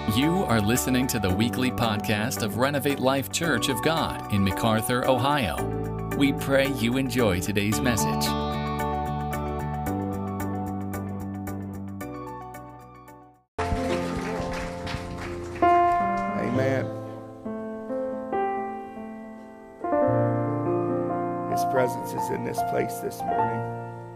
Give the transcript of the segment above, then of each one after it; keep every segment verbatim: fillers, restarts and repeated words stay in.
You are listening to the weekly podcast of Renovate Life Church of God in MacArthur, Ohio. We pray you enjoy today's message. Amen. His presence is in this place this morning.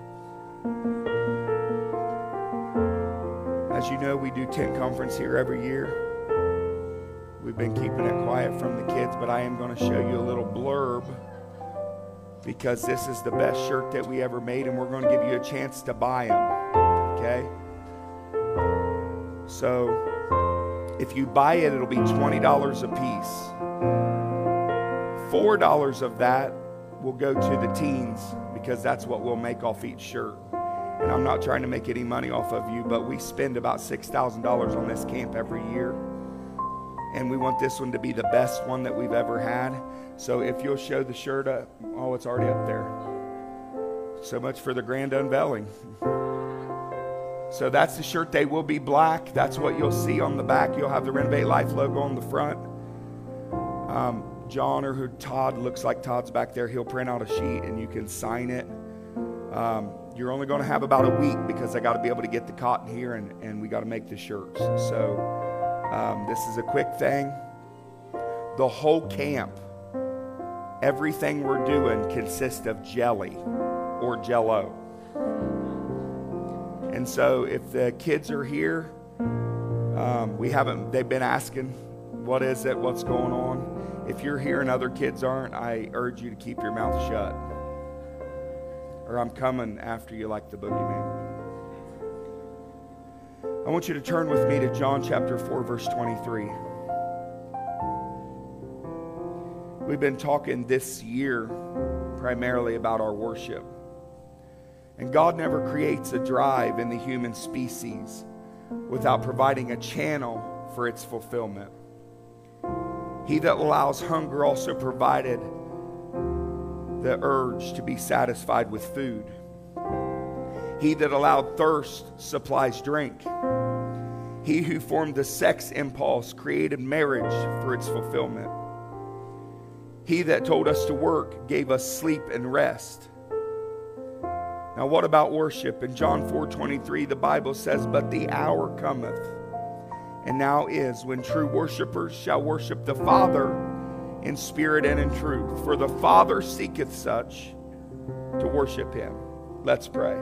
As you know, we do tent conference here every year. We've been keeping it quiet from the kids, but I am going to show you a little blurb because this is the best shirt that we ever made, and we're going to give you a chance to buy them. Okay? So, if you buy it, it'll be twenty dollars a piece. four dollars of that will go to the teens because that's what we'll make off each shirt. And I'm not trying to make any money off of you, but we spend about six thousand dollars on this camp every year. And we want this one to be the best one that we've ever had. So if you'll show the shirt up, oh, it's already up there. So much for the grand unveiling. So that's the shirt. They will be black. That's what you'll see on the back. You'll have the Renovate Life logo on the front. Um, John or who Todd, looks like Todd's back there, he'll print out a sheet and you can sign it. Um, You're only going to have about a week because I got to be able to get the cotton here and, and we got to make the shirts. So um, this is a quick thing. The whole camp, everything we're doing consists of jelly or Jell-O. And so if the kids are here, um, we haven't, they've been asking, what is it? What's going on? If you're here and other kids aren't, I urge you to keep your mouth shut. Or I'm coming after you like the boogeyman. I want you to turn with me to John chapter four, verse twenty-three. We've been talking this year primarily about our worship. And God never creates a drive in the human species without providing a channel for its fulfillment. He that allows hunger also provided the urge to be satisfied with food. He that allowed thirst supplies drink. He who formed the sex impulse created marriage for its fulfillment. He that told us to work gave us sleep and rest. Now what about worship? In John four twenty-three, the Bible says, "But the hour cometh, and now is, when true worshipers shall worship the Father in spirit and in truth. For the Father seeketh such to worship him." Let's pray.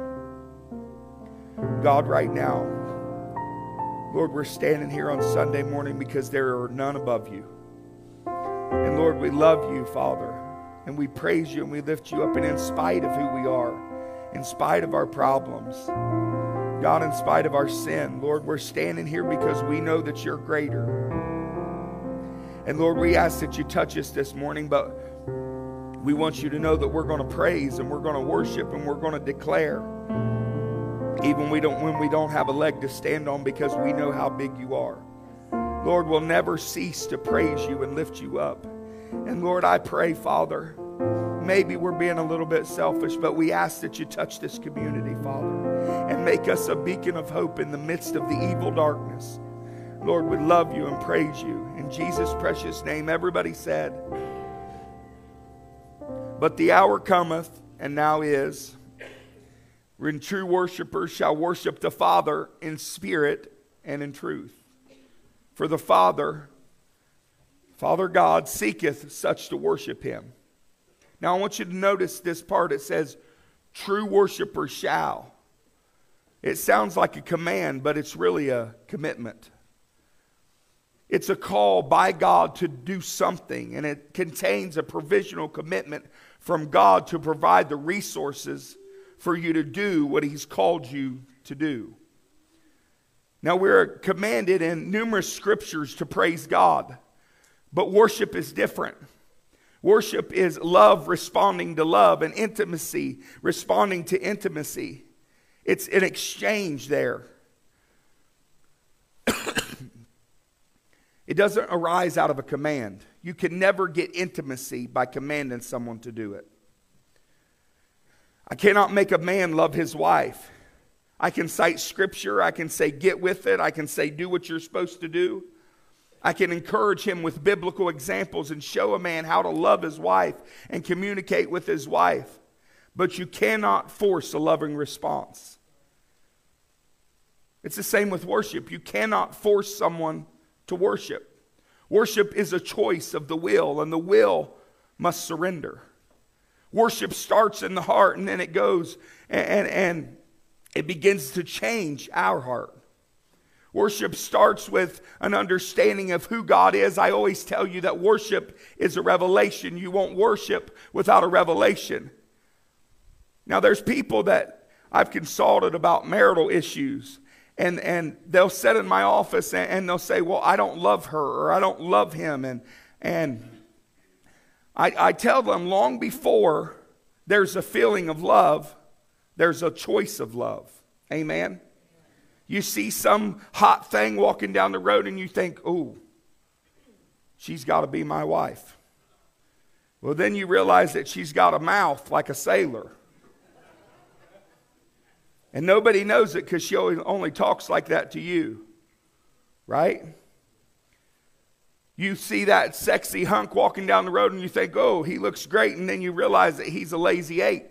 God, right now, Lord, we're standing here on Sunday morning because there are none above you. And Lord, we love you, Father, and we praise you and we lift you up. And in spite of who we are, in spite of our problems, God, in spite of our sin, Lord, we're standing here because we know that you're greater. And Lord, we ask that you touch us this morning, but we want you to know that we're going to praise and we're going to worship and we're going to declare, even we don't, when we don't have a leg to stand on, because we know how big you are. Lord, we'll never cease to praise you and lift you up. And Lord, I pray, Father, maybe we're being a little bit selfish, but we ask that you touch this community, Father, and make us a beacon of hope in the midst of the evil darkness. Lord, we love you and praise you. In Jesus' precious name, everybody said, "But the hour cometh, and now is, when true worshipers shall worship the Father in spirit and in truth. For the Father, Father God, seeketh such to worship him." Now I want you to notice this part. It says, true worshipers shall. It sounds like a command, but it's really a commitment. It's a call by God to do something, and it contains a provisional commitment from God to provide the resources for you to do what he's called you to do. Now, we're commanded in numerous scriptures to praise God, but worship is different. Worship is love responding to love, and intimacy responding to intimacy. It's an exchange there. It doesn't arise out of a command. You can never get intimacy by commanding someone to do it. I cannot make a man love his wife. I can cite scripture. I can say, get with it. I can say, do what you're supposed to do. I can encourage him with biblical examples and show a man how to love his wife and communicate with his wife. But you cannot force a loving response. It's the same with worship. You cannot force someone to worship. Worship is a choice of the will, and the will must surrender. Worship starts in the heart, and then it goes and, and, and it begins to change our heart. Worship starts with an understanding of who God is. I always tell you that worship is a revelation. You won't worship without a revelation. Now, there's people that I've consulted about marital issues, and, and they'll sit in my office and, and they'll say, well, I don't love her, or I don't love him. And, and I, I tell them, long before there's a feeling of love, there's a choice of love. Amen? You see some hot thing walking down the road and you think, oh, she's got to be my wife. Well, then you realize that she's got a mouth like a sailor. And nobody knows it because she only talks like that to you. Right? You see that sexy hunk walking down the road and you think, oh, he looks great. And then you realize that he's a lazy ape.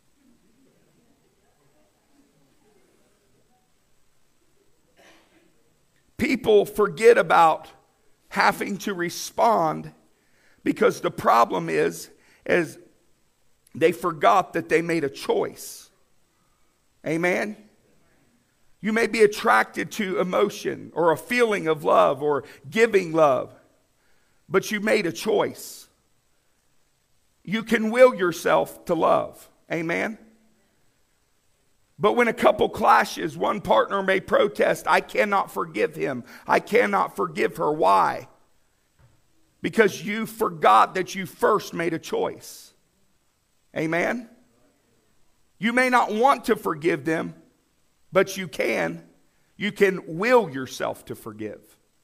People forget about having to respond because the problem is, is they forgot that they made a choice. Amen? You may be attracted to emotion or a feeling of love or giving love, but you made a choice. You can will yourself to love. Amen? But when a couple clashes, one partner may protest, I cannot forgive him. I cannot forgive her. Why? Because you forgot that you first made a choice. Amen? You may not want to forgive them, but you can. You can will yourself to forgive.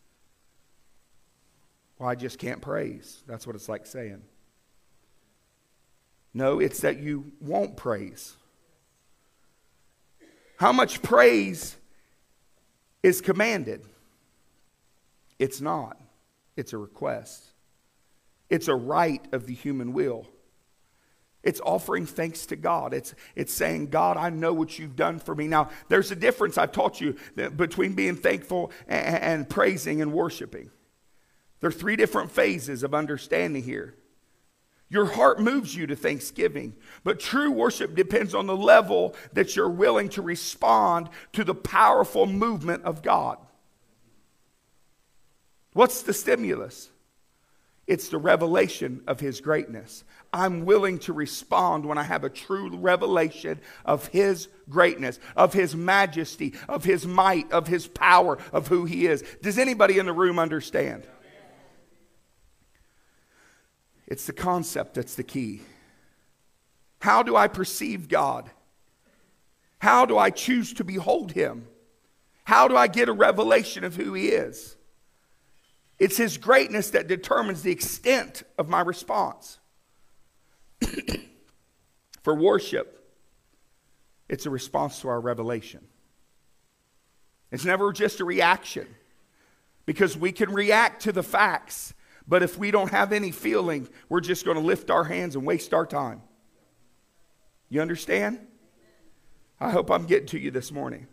Well, I just can't praise. That's what it's like saying. No, it's that you won't praise. How much praise is commanded? It's not. It's a request. It's a right of the human will. It's offering thanks to God. It's, it's saying, God, I know what you've done for me. Now, there's a difference, I've taught you, between being thankful and, and praising and worshiping. There are three different phases of understanding here. Your heart moves you to thanksgiving, but true worship depends on the level that you're willing to respond to the powerful movement of God. What's the stimulus? It's the revelation of His greatness. I'm willing to respond when I have a true revelation of His greatness, of His majesty, of His might, of His power, of who He is. Does anybody in the room understand? It's the concept that's the key. How do I perceive God? How do I choose to behold Him? How do I get a revelation of who He is? It's His greatness that determines the extent of my response. For worship, it's a response to our revelation. It's never just a reaction, because we can react to the facts. But if we don't have any feeling, we're just going to lift our hands and waste our time. You understand? I hope I'm getting to you this morning.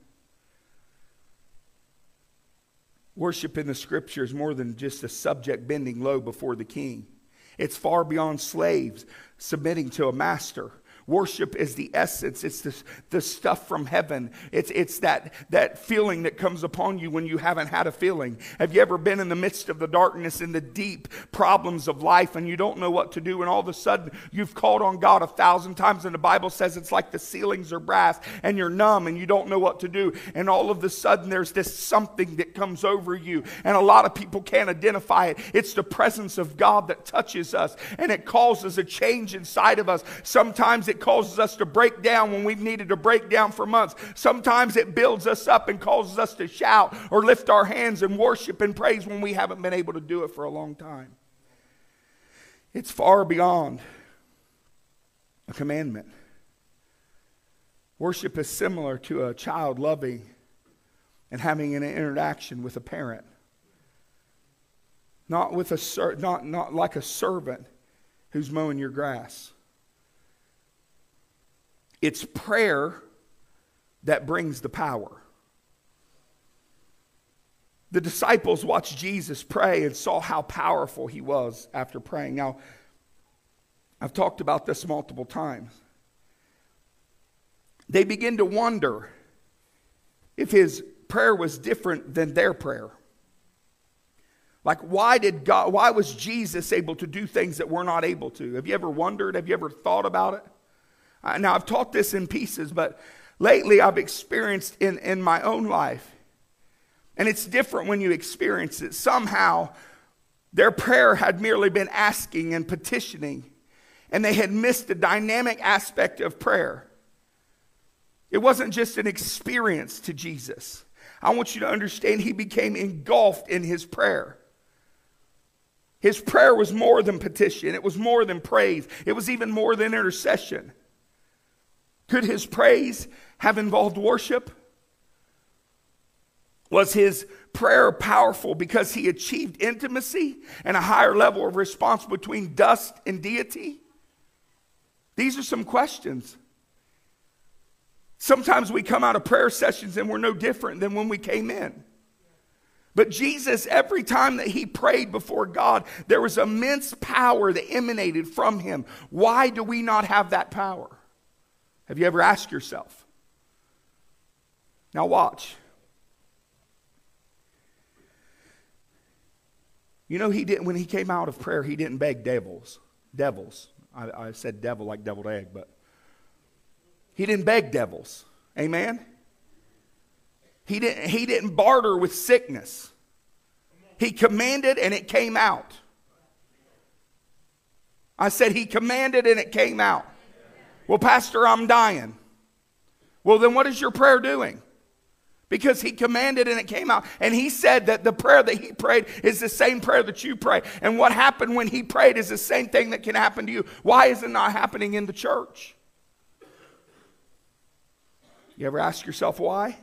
Worship in the Scripture is more than just a subject bending low before the king. It's far beyond slaves submitting to a master. Worship is the essence. It's the, the stuff from heaven. It's, it's that, that feeling that comes upon you when you haven't had a feeling. Have you ever been in the midst of the darkness and the deep problems of life and you don't know what to do, and all of a sudden you've called on God a thousand times, and the Bible says it's like the ceilings are brass and you're numb and you don't know what to do, and all of a sudden there's this something that comes over you, and a lot of people can't identify it. It's the presence of God that touches us, and it causes a change inside of us. Sometimes it It causes us to break down when we've needed to break down for months. Sometimes it builds us up and causes us to shout or lift our hands and worship and praise when we haven't been able to do it for a long time. It's far beyond a commandment. Worship is similar to a child loving and having an interaction with a parent. Not with a ser- not, not like a servant who's mowing your grass. It's prayer that brings the power. The disciples watched Jesus pray and saw how powerful he was after praying. Now, I've talked about this multiple times. They begin to wonder if his prayer was different than their prayer. Like, why did God, why was Jesus able to do things that we're not able to? Have you ever wondered? Have you ever thought about it? Uh, now, I've taught this in pieces, but lately I've experienced in, in my own life, and it's different when you experience it. Somehow, their prayer had merely been asking and petitioning, and they had missed the dynamic aspect of prayer. It wasn't just an experience to Jesus. I want you to understand he became engulfed in his prayer. His prayer was more than petition. It was more than praise. It was even more than intercession. Could his praise have involved worship? Was his prayer powerful because he achieved intimacy and a higher level of response between dust and deity? These are some questions. Sometimes we come out of prayer sessions and we're no different than when we came in. But Jesus, every time that he prayed before God, there was immense power that emanated from him. Why do we not have that power? Have you ever asked yourself? Now watch. You know, he didn't, when he came out of prayer, he didn't beg devils. Devils. I, I said devil like deviled egg, but he didn't beg devils. Amen? He didn't, he didn't barter with sickness. He commanded and it came out. I said he commanded and it came out. Well, Pastor, I'm dying. Well, then what is your prayer doing? Because he commanded and it came out. And he said that the prayer that he prayed is the same prayer that you pray. And what happened when he prayed is the same thing that can happen to you. Why is it not happening in the church? You ever ask yourself why?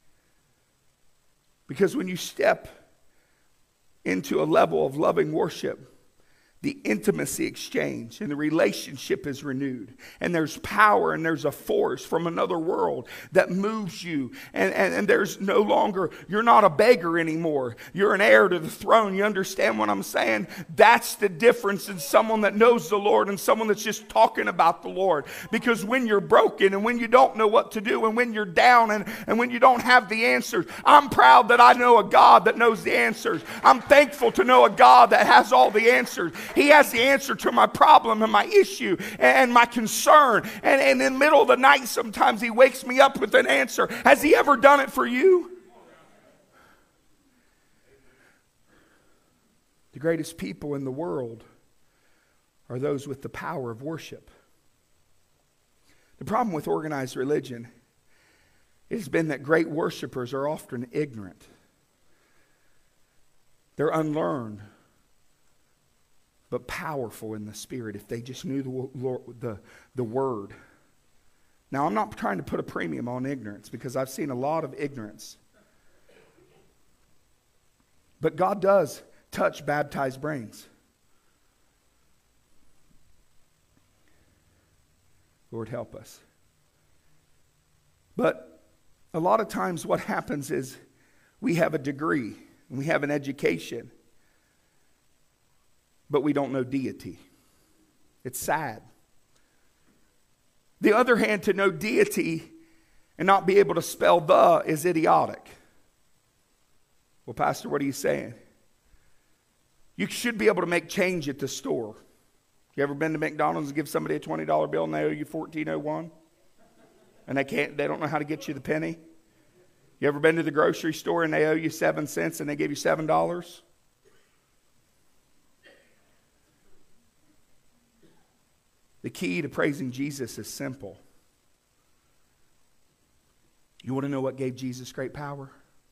Because when you step into a level of loving worship, the intimacy exchange and the relationship is renewed. And there's power and there's a force from another world that moves you. And, and, and there's no longer, you're not a beggar anymore. You're an heir to the throne. You understand what I'm saying? That's the difference in someone that knows the Lord and someone that's just talking about the Lord. Because when you're broken and when you don't know what to do and when you're down and, and when you don't have the answers, I'm proud that I know a God that knows the answers. I'm thankful to know a God that has all the answers. He has the answer to my problem and my issue and my concern. And, and in the middle of the night, sometimes he wakes me up with an answer. Has he ever done it for you? The greatest people in the world are those with the power of worship. The problem with organized religion has been that great worshipers are often ignorant. They're unlearned, but powerful in the spirit if they just knew the, the, the word. Now, I'm not trying to put a premium on ignorance because I've seen a lot of ignorance. But God does touch baptized brains. Lord, help us. But a lot of times what happens is we have a degree and we have an education, but we don't know deity. It's sad. The other hand, to know deity and not be able to spell the is idiotic. Well, Pastor, what are you saying? You should be able to make change at the store. You ever been to McDonald's and give somebody a twenty dollar bill and they owe you fourteen oh one? And they can't, they don't know how to get you the penny? You ever been to the grocery store and they owe you seven cents and they give you seven dollars? The key to praising Jesus is simple. You want to know what gave Jesus great power?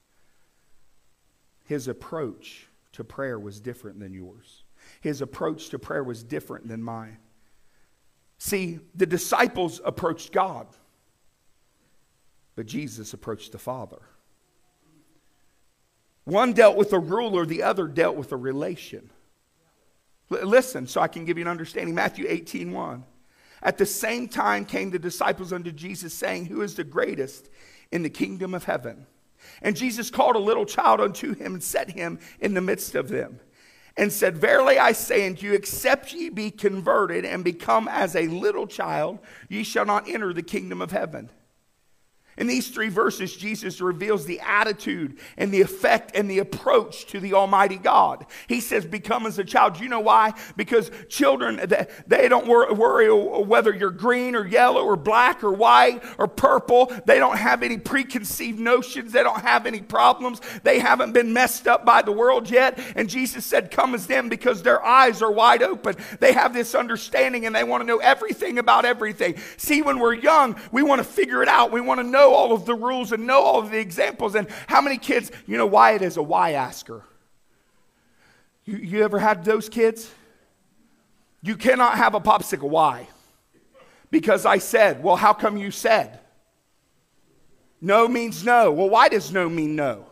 His approach to prayer was different than yours. His approach to prayer was different than mine. See, the disciples approached God, but Jesus approached the Father. One dealt with a ruler, the other dealt with a relation. L- listen, so I can give you an understanding. Matthew eighteen one. At the same time came the disciples unto Jesus, saying, who is the greatest in the kingdom of heaven? And Jesus called a little child unto him and set him in the midst of them, and said, verily I say unto you, except ye be converted and become as a little child, ye shall not enter the kingdom of heaven. In these three verses, Jesus reveals the attitude and the effect and the approach to the Almighty God. He says, become as a child. You know why? Because children, they don't worry whether you're green or yellow or black or white or purple. They don't have any preconceived notions. They don't have any problems. They haven't been messed up by the world yet. And Jesus said, come as them, because their eyes are wide open. They have this understanding and they want to know everything about everything. See, when we're young, we want to figure it out. We want to know all of the rules and know all of the examples. And how many kids, you know, Wyatt is a why asker. You, you ever had those kids? You cannot have a popsicle. Why? Because I said. Well, how come you said? No means no. Well, why does no mean no?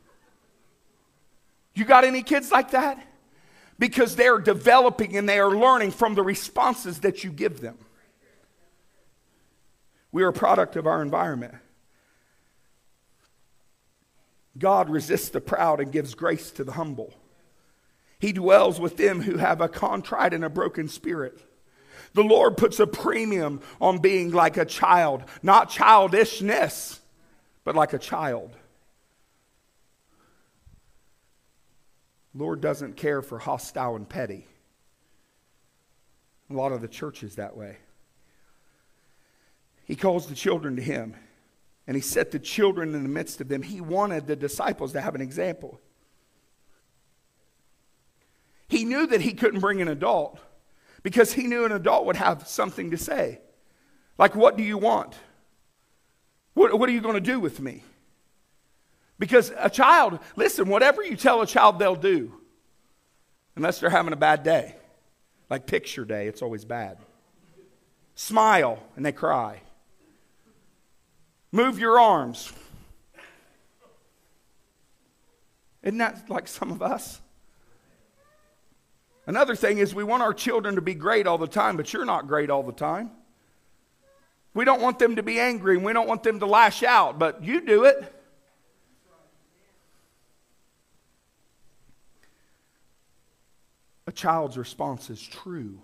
You got any kids like that? Because they're developing and they are learning from the responses that you give them. We are a product of our environment. God resists the proud and gives grace to the humble. He dwells with them who have a contrite and a broken spirit. The Lord puts a premium on being like a child, not childishness, but like a child. Lord doesn't care for hostile and petty. A lot of the church is that way. He calls the children to him, and he set the children in the midst of them. He wanted the disciples to have an example. He knew that he couldn't bring an adult because he knew an adult would have something to say. Like, what do you want? What, what are you going to do with me? Because a child, listen, whatever you tell a child, they'll do. Unless they're having a bad day. Like picture day, it's always bad. Smile, and they cry. Move your arms. Isn't that like some of us? Another thing is we want our children to be great all the time, but you're not great all the time. We don't want them to be angry and we don't want them to lash out, but you do it. A child's response is true.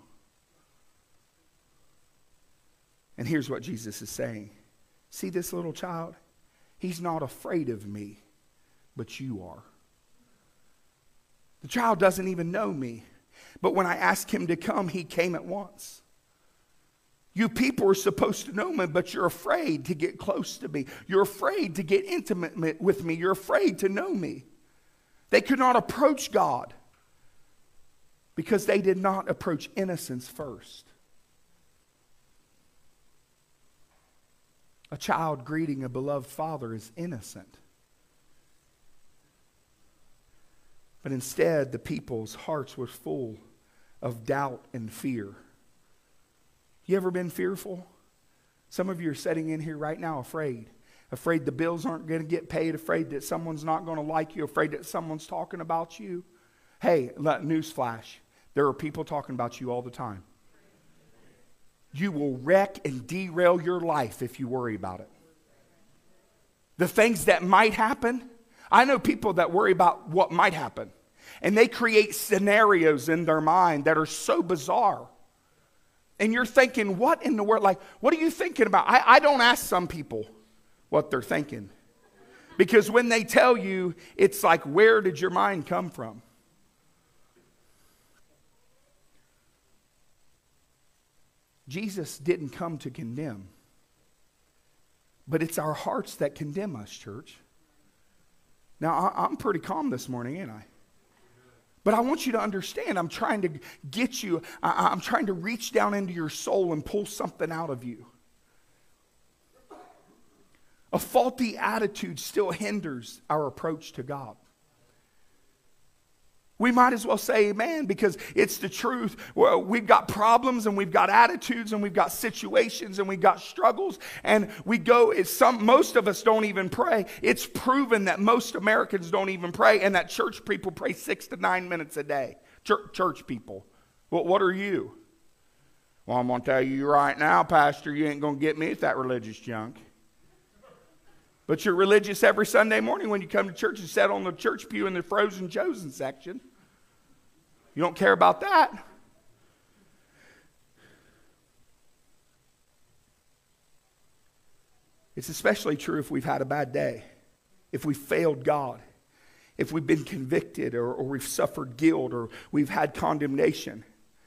And here's what Jesus is saying. See this little child? He's not afraid of me, but you are. The child doesn't even know me. But when I asked him to come, he came at once. You people are supposed to know me, but you're afraid to get close to me. You're afraid to get intimate with me. You're afraid to know me. They could not approach God because they did not approach innocence first. A child greeting a beloved father is innocent. But instead, the people's hearts were full of doubt and fear. You ever been fearful? Some of you are sitting in here right now afraid. Afraid the bills aren't going to get paid. Afraid that someone's not going to like you. Afraid that someone's talking about you. Hey, newsflash. There are people talking about you all the time. You will wreck and derail your life if you worry about it. The things that might happen. I know people that worry about what might happen. And they create scenarios in their mind that are so bizarre. And you're thinking, what in the world? Like, what are you thinking about? I, I don't ask some people what they're thinking. Because when they tell you, it's like, where did your mind come from? Jesus didn't come to condemn. But it's our hearts that condemn us, church. Now, I'm pretty calm this morning, ain't I? But I want you to understand, I'm trying to get you, I'm trying to reach down into your soul and pull something out of you. A faulty attitude still hinders our approach to God. We might as well say amen, because it's the truth. Well, we've got problems and we've got attitudes and we've got situations and we've got struggles, and we go, it's some, most of us don't even pray. It's proven that most Americans don't even pray, and that church people pray six to nine minutes a day. Church, church people. Well, what are you? Well, I'm going to tell you right now, Pastor, you ain't going to get me with that religious junk. But you're religious every Sunday morning when you come to church and sit on the church pew in the frozen chosen section. You don't care about that. It's especially true if we've had a bad day, if we failed God, if we've been convicted, or, or we've suffered guilt, or we've had condemnation.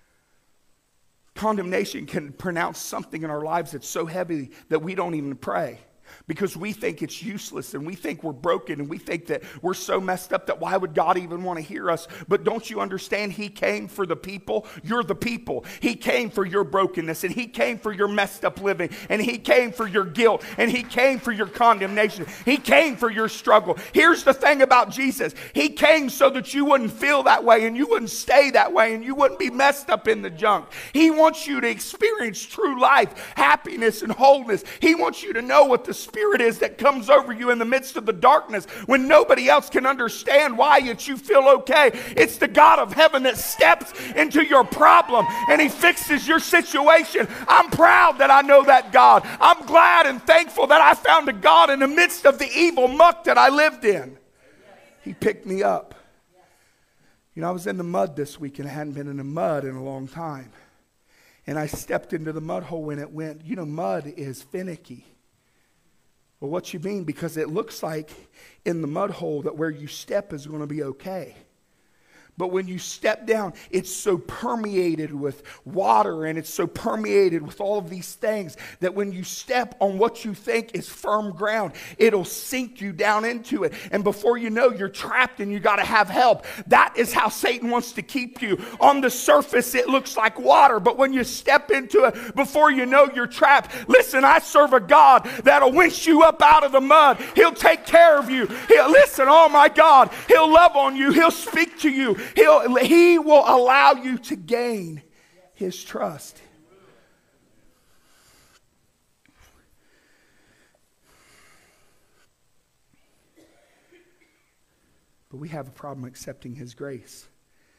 Condemnation can pronounce something in our lives that's so heavy that we don't even pray. Because we think it's useless, and we think we're broken, and we think that we're so messed up that why would God even want to hear us? But don't you understand? He came for the people. You're the people. He came for your brokenness, and He came for your messed up living, and He came for your guilt, and He came for your condemnation. He came for your struggle. Here's the thing about Jesus. He came so that you wouldn't feel that way, and you wouldn't stay that way, and you wouldn't be messed up in the junk. He wants you to experience true life, happiness, and wholeness. He wants you to know what the Spirit is that comes over you in the midst of the darkness when nobody else can understand why yet you feel okay. It's the God of heaven that steps into your problem and He fixes your situation. I'm proud that I know that God. I'm glad and thankful that I found a God in the midst of the evil muck that I lived in. He picked me up. You know, I was in the mud this week, and I hadn't been in the mud in a long time. And I stepped into the mud hole when it went. You know, mud is finicky. Well, what you mean? Because it looks like in the mud hole that where you step is going to be okay. But when you step down, it's so permeated with water, and it's so permeated with all of these things that when you step on what you think is firm ground, it'll sink you down into it. And before you know, you're trapped and you got to have help. That is how Satan wants to keep you. On the surface, it looks like water, but when you step into it, before you know, you're trapped. Listen, I serve a God that'll winch you up out of the mud. He'll take care of you. He'll, listen, oh my God, He'll love on you. He'll speak to you. He'll, he will allow you to gain His trust. But we have a problem accepting His grace.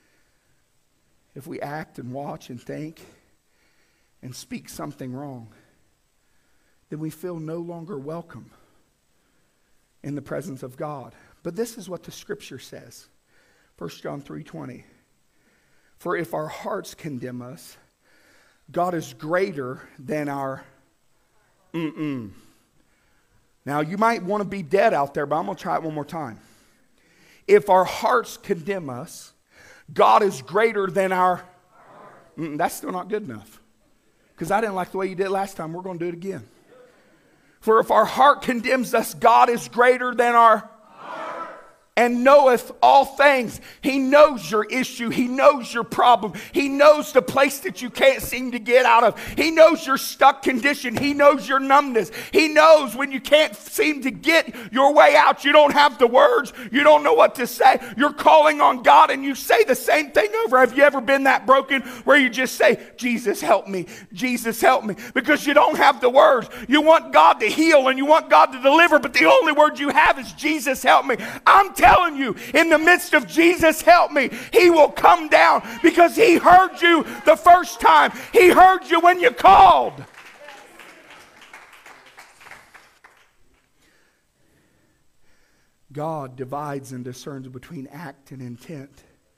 If we act and watch and think and speak something wrong, then we feel no longer welcome in the presence of God. But this is what the Scripture says. First John three twenty. For if our hearts condemn us, God is greater than our mm-mm. Now, you might want to be dead out there, but I'm going to try it one more time. If our hearts condemn us, God is greater than our mm-mm. That's still not good enough. Because I didn't like the way you did it last time. We're going to do it again. For if our heart condemns us, God is greater than our and knoweth all things. He knows your issue. He knows your problem. He knows the place that you can't seem to get out of. He knows your stuck condition. He knows your numbness. He knows when you can't seem to get your way out. You don't have the words. You don't know what to say. You're calling on God and you say the same thing over. Have you ever been that broken where you just say, Jesus, help me. Jesus, help me. Because you don't have the words. You want God to heal and you want God to deliver, but the only word you have is Jesus, help me. I'm telling telling you, in the midst of Jesus, help me, He will come down because He heard you the first time. He heard you when you called. God divides and discerns between act and intent.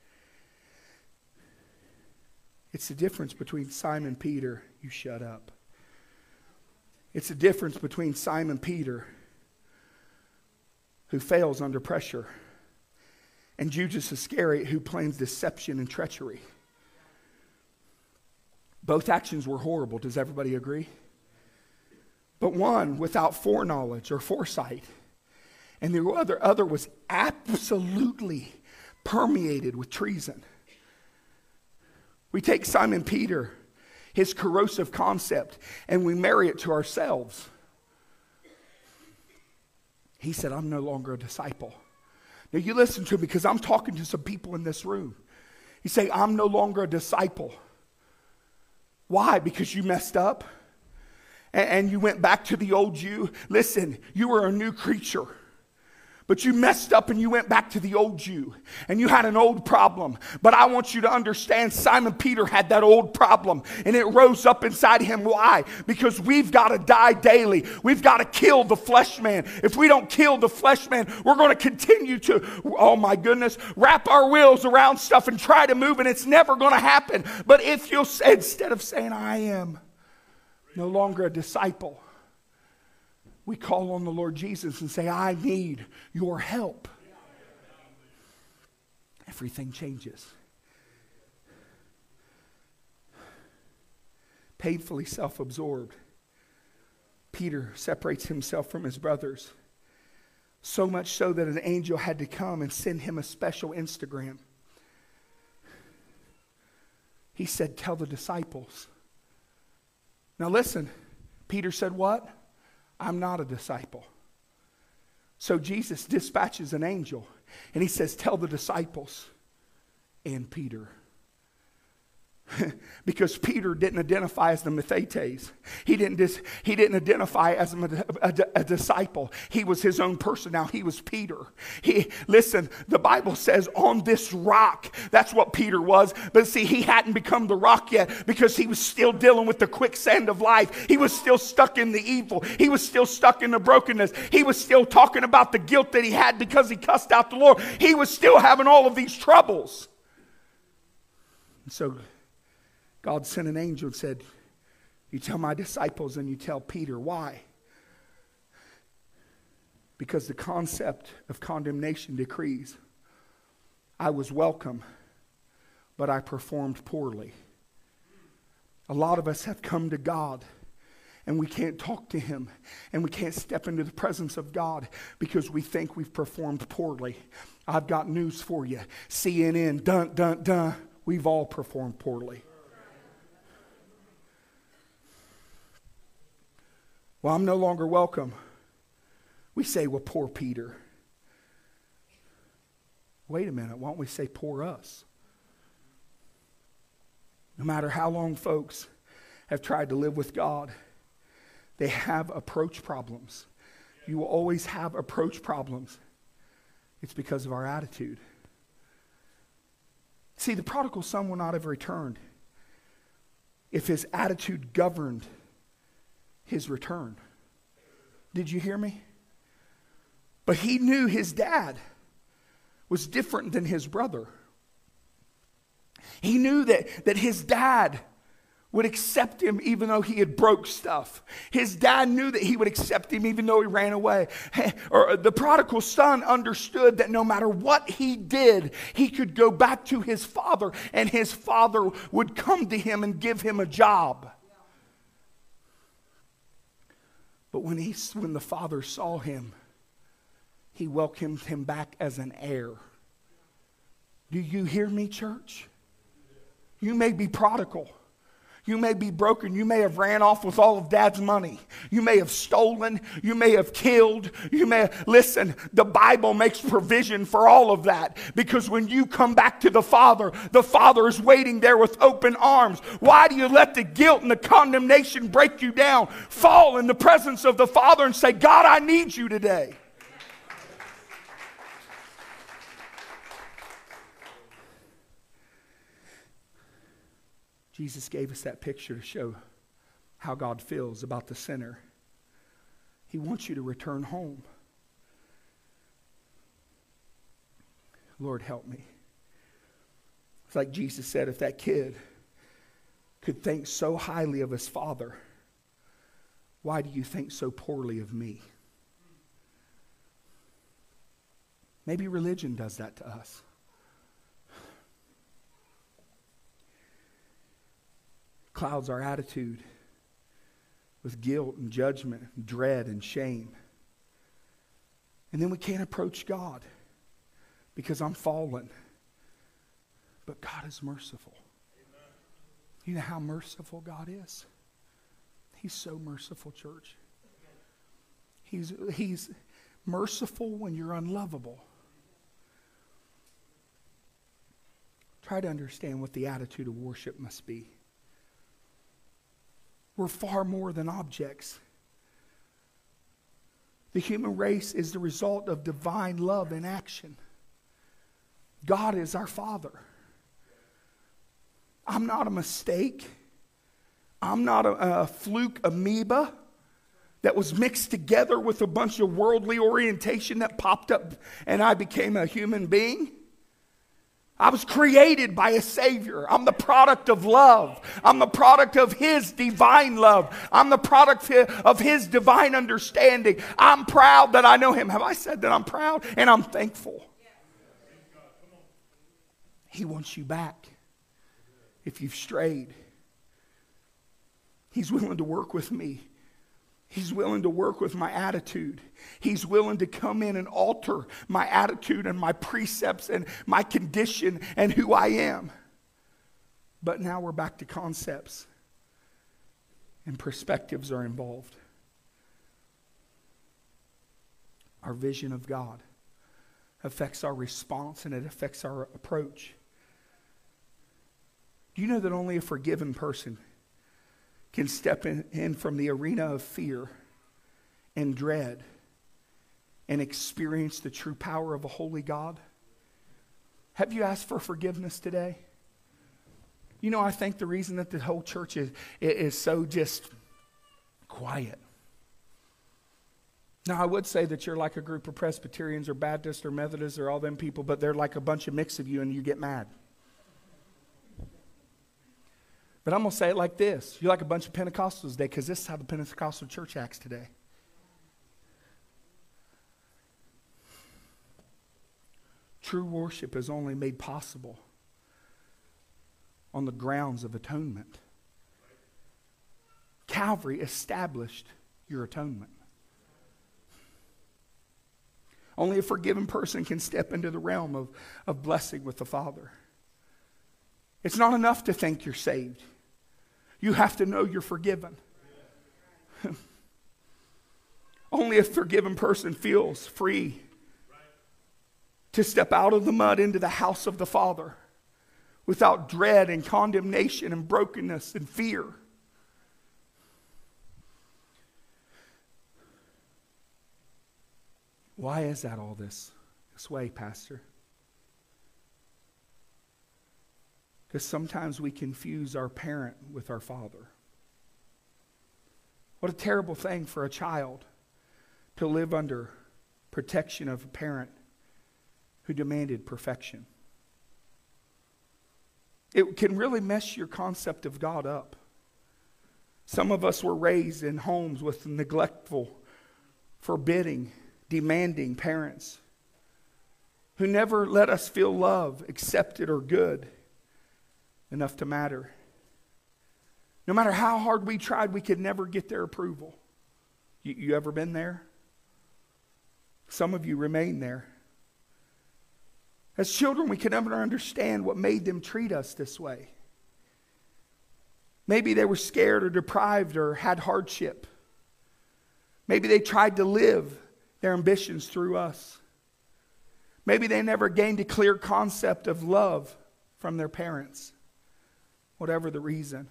It's the difference between Simon Peter, you shut up. It's the difference between Simon Peter, who fails under pressure, and Judas Iscariot, who plans deception and treachery. Both actions were horrible. Does everybody agree? But one without foreknowledge or foresight, and the other, other was absolutely permeated with treason. We take Simon Peter, his corrosive concept, and we marry it to ourselves. He said, I'm no longer a disciple. Now you listen to me, because I'm talking to some people in this room. You say, I'm no longer a disciple. Why? Because you messed up and, and you went back to the old you. Listen, you were a new creature. But you messed up and you went back to the old you. And you had an old problem. But I want you to understand, Simon Peter had that old problem. And it rose up inside him. Why? Because we've got to die daily. We've got to kill the flesh man. If we don't kill the flesh man, we're going to continue to, oh my goodness, wrap our wheels around stuff and try to move. And it's never going to happen. But if you'll say, instead of saying, I am no longer a disciple, we call on the Lord Jesus and say, I need your help. Everything changes. Painfully self-absorbed, Peter separates himself from his brothers. So much so that an angel had to come and send him a special Instagram. He said, tell the disciples. Now listen, Peter said what? I'm not a disciple. So Jesus dispatches an angel and he says, tell the disciples and Peter. Because Peter didn't identify as the Mathetes. He didn't, dis, he didn't identify as a, a, a disciple. He was his own person. Now he was Peter. He, listen, the Bible says on this rock. That's what Peter was. But see, he hadn't become the rock yet because he was still dealing with the quicksand of life. He was still stuck in the evil. He was still stuck in the brokenness. He was still talking about the guilt that he had because he cussed out the Lord. He was still having all of these troubles. And so God sent an angel and said, you tell my disciples and you tell Peter. Why? Because the concept of condemnation decrees. I was welcome, but I performed poorly. A lot of us have come to God and we can't talk to him and we can't step into the presence of God because we think we've performed poorly. I've got news for you. C N N, dun, dun, dun. We've all performed poorly. Well, I'm no longer welcome. We say, well, poor Peter. Wait a minute. Why don't we say, poor us? No matter how long folks have tried to live with God, they have approach problems. You will always have approach problems. It's because of our attitude. See, the prodigal son will not have returned if his attitude governed his return. Did you hear me? But he knew his dad was different than his brother. He knew that, that his dad would accept him even though he had broke stuff. His dad knew that he would accept him even though he ran away. Or the prodigal son understood that no matter what he did, he could go back to his father and his father would come to him and give him a job. But when, he, when the father saw him, he welcomed him back as an heir. Do you hear me, church? You may be prodigal. You may be broken. You may have ran off with all of dad's money. You may have stolen. You may have killed. You may have, listen, the Bible makes provision for all of that. Because when you come back to the Father, the Father is waiting there with open arms. Why do you let the guilt and the condemnation break you down? Fall in the presence of the Father and say, God, I need you today. Jesus gave us that picture to show how God feels about the sinner. He wants you to return home. Lord, help me. It's like Jesus said, if that kid could think so highly of his father, why do you think so poorly of me? Maybe religion does that to us. Clouds our attitude with guilt and judgment, and dread and shame. And then we can't approach God because I'm fallen. But God is merciful. Amen. You know how merciful God is? He's so merciful, church. He's, he's merciful when you're unlovable. try to understand what the attitude of worship must be. We're far more than objects. The human race is the result of divine love in action. God is our Father. I'm not a mistake. I'm not a, a fluke amoeba that was mixed together with a bunch of worldly orientation that popped up and I became a human being. I was created by a Savior. I'm the product of love. I'm the product of His divine love. I'm the product of His divine understanding. I'm proud that I know Him. Have I said that I'm proud? And I'm thankful. He wants you back if you've strayed. He's willing to work with me. He's willing to work with my attitude. He's willing to come in and alter my attitude and my precepts and my condition and who I am. But now we're back to concepts. And perspectives are involved. Our vision of God affects our response and it affects our approach. Do you know that only a forgiven person can step in, in from the arena of fear and dread and experience the true power of a holy God? Have you asked for forgiveness today? You know, I think the reason that the whole church is, is so just quiet. Now, I would say that you're like a group of Presbyterians or Baptists or Methodists or all them people, but they're like a bunch of mix of you and you get mad. But I'm going to say it like this. You're like a bunch of Pentecostals today because this is how the Pentecostal church acts today. True worship is only made possible on the grounds of atonement. Calvary established your atonement. Only a forgiven person can step into the realm of, of blessing with the Father. It's not enough to think you're saved. You have to know you're forgiven. Only a forgiven person feels free to step out of the mud into the house of the Father without dread and condemnation and brokenness and fear. Why is that all this, this way, Pastor? Because sometimes we confuse our parent with our father. What a terrible thing for a child to live under protection of a parent who demanded perfection. It can really mess your concept of God up. Some of us were raised in homes with neglectful, forbidding, demanding parents who never let us feel love, accepted, or good enough to matter. No matter how hard we tried, we could never get their approval. You, you ever been there? Some of you remain there. As children, we could never understand what made them treat us this way. Maybe they were scared or deprived or had hardship. Maybe they tried to live their ambitions through us. Maybe they never gained a clear concept of love from their parents. Whatever the reason.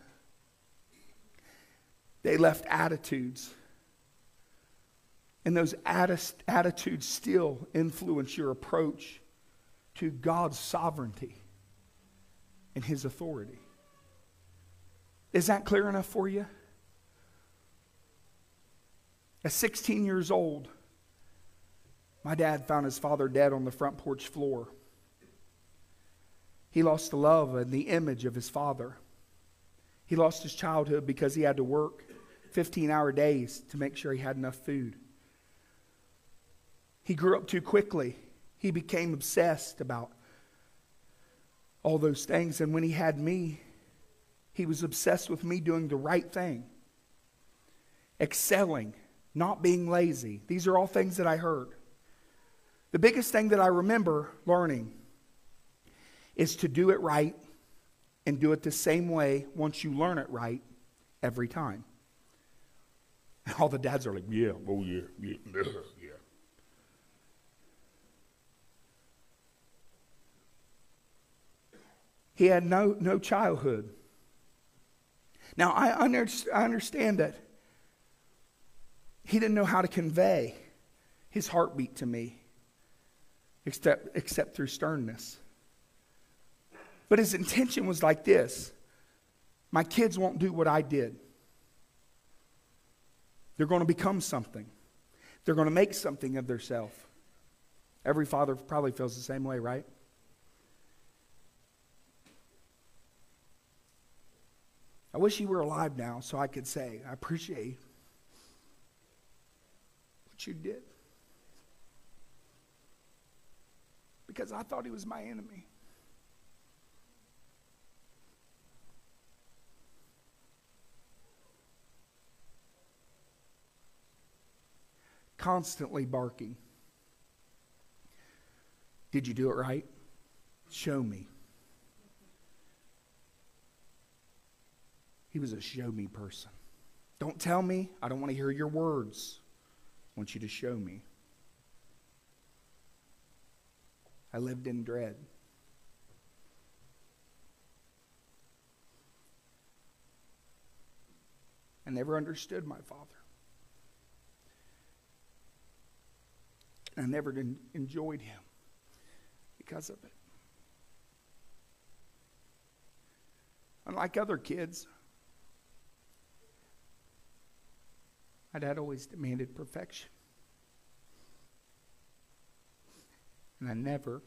They left attitudes. And those attitudes still influence your approach to God's sovereignty and His authority. Is that clear enough for you? At sixteen years old, my dad found his father dead on the front porch floor. He lost the love and the image of his father. He lost his childhood because he had to work fifteen-hour days to make sure he had enough food. He grew up too quickly. He became obsessed about all those things. And when he had me, he was obsessed with me doing the right thing. Excelling, not being lazy. These are all things that I heard. The biggest thing that I remember learning is to do it right and do it the same way once you learn it right every time. And all the dads are like, yeah, oh yeah, yeah, yeah. He had no, no childhood. Now, I, under, I understand that he didn't know how to convey his heartbeat to me, except, except through sternness. But his intention was like this: my kids won't do what I did. They're going to become something. They're going to make something of themselves. Every father probably feels the same way, right? I wish he were alive now so I could say, I appreciate what you did. Because I thought he was my enemy. Constantly barking. Did you do it right? Show me. He was a show me person. Don't tell me. I don't want to hear your words. I want you to show me. I lived in dread. I never understood my father. I never enjoyed him because of it. Unlike other kids, my dad always demanded perfection. And I never,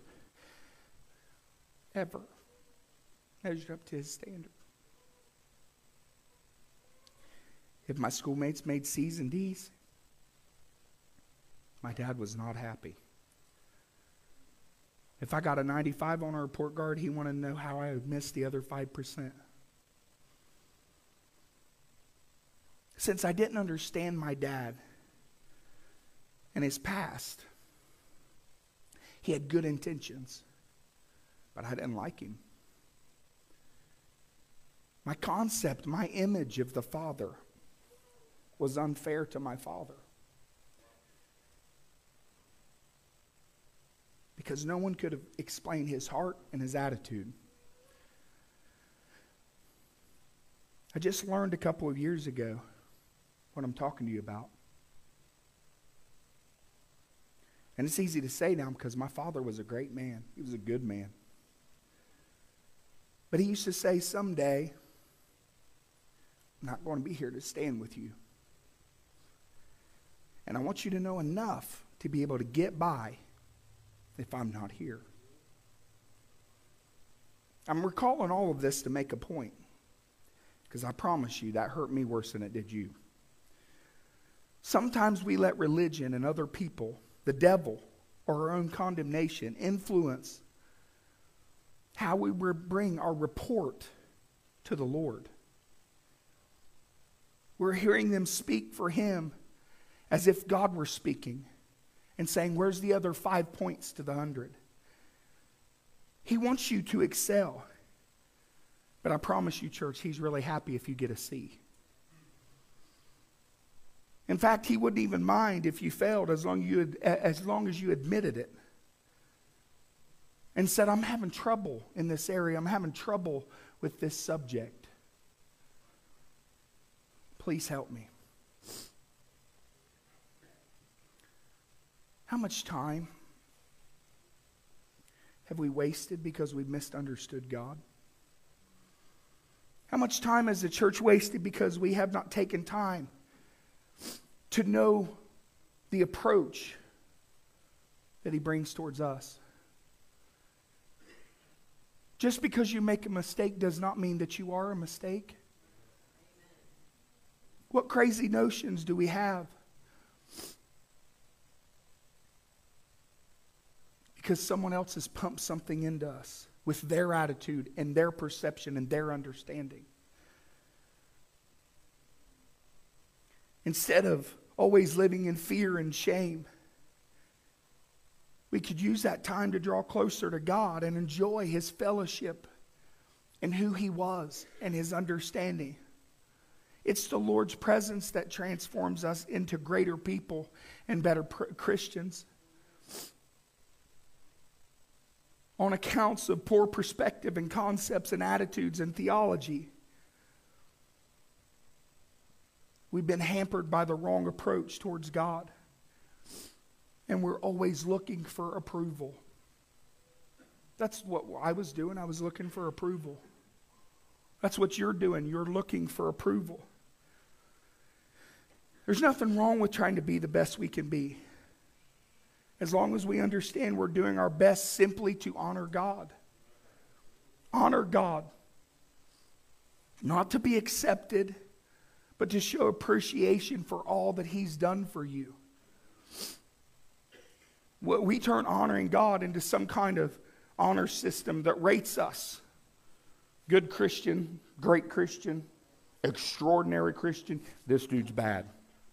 ever measured up to his standard. If my schoolmates made C's and D's, my dad was not happy. If I got a ninety-five on a report card, he wanted to know how I had missed the other five percent. Since I didn't understand my dad and his past, he had good intentions, but I didn't like him. My concept, my image of the father was unfair to my father. Because no one could have explained his heart and his attitude. I just learned a couple of years ago what I'm talking to you about. And it's easy to say now because my father was a great man. He was a good man. But he used to say, someday, I'm not going to be here to stand with you. And I want you to know enough to be able to get by if I'm not here. I'm recalling all of this to make a point, because I promise you that hurt me worse than it did you. Sometimes we let religion and other people, the devil, or our own condemnation influence how we bring our report to the Lord. We're hearing them speak for him as if God were speaking and saying, where's the other five points to the hundred? He wants you to excel. But I promise you, church, he's really happy if you get a C. In fact, he wouldn't even mind if you failed as long as you, had, as long as you admitted it. And said, I'm having trouble in this area. I'm having trouble with this subject. Please help me. How much time have we wasted because we misunderstood God? How much time has the church wasted because we have not taken time to know the approach that he brings towards us? Just because you make a mistake does not mean that you are a mistake. What crazy notions do we have? Because someone else has pumped something into us with their attitude and their perception and their understanding. Instead of always living in fear and shame, we could use that time to draw closer to God and enjoy his fellowship and who he was and his understanding. It's the Lord's presence that transforms us into greater people and better pr- Christians. on accounts of poor perspective and concepts and attitudes and theology. We've been hampered by the wrong approach towards God. And we're always looking for approval. That's what I was doing. I was looking for approval. That's what you're doing. You're looking for approval. There's nothing wrong with trying to be the best we can be. As long as we understand we're doing our best simply to honor God. Honor God. Not to be accepted, but to show appreciation for all that He's done for you. We turn honoring God into some kind of honor system that rates us. Good Christian, great Christian, extraordinary Christian. This dude's bad.